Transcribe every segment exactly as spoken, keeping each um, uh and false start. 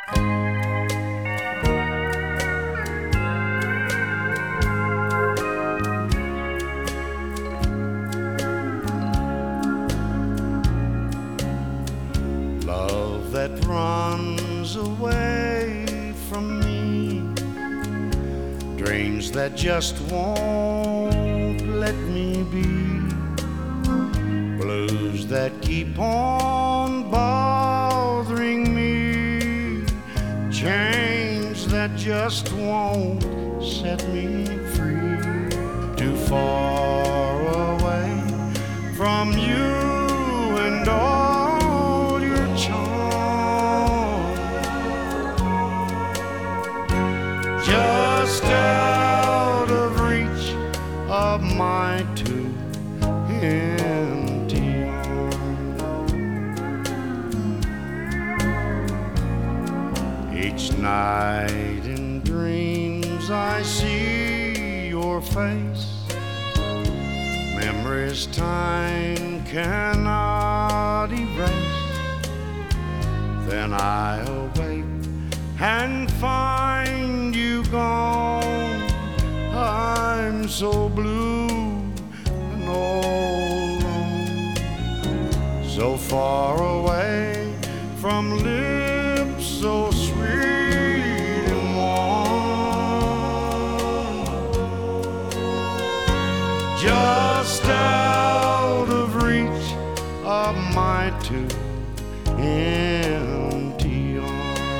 Love that runs away from me, dreams that just won't let me be, blues that keep on bothering me, chains that just won't set me free. Too far away from you and all your charm, just out of reach of my two empty arms. Each night in dreams I see your face, memories time cannot erase. Then I awake and find you gone. I'm so blue and all alone, so far away from lips so sweet and warm, just out of reach of my two empty arms.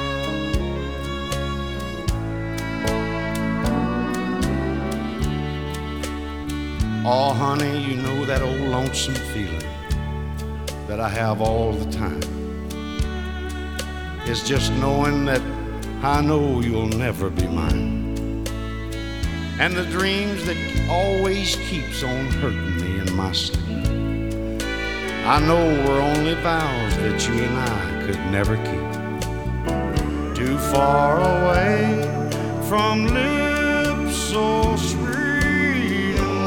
Oh, honey, you know that old lonesome feeling that I have all the time. It's just knowing that I know you'll never be mine, and the dreams that always keeps on hurting me in my sleep, I know were only vows that you and I could never keep. Too far away from lips so sweet and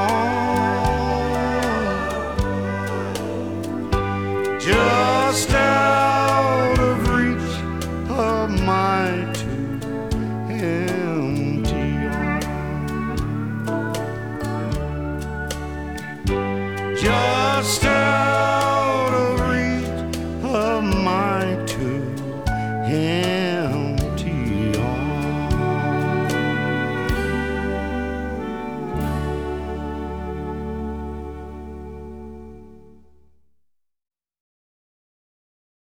warm, just out of reach of my two empty arms, just out of reach of my two hands.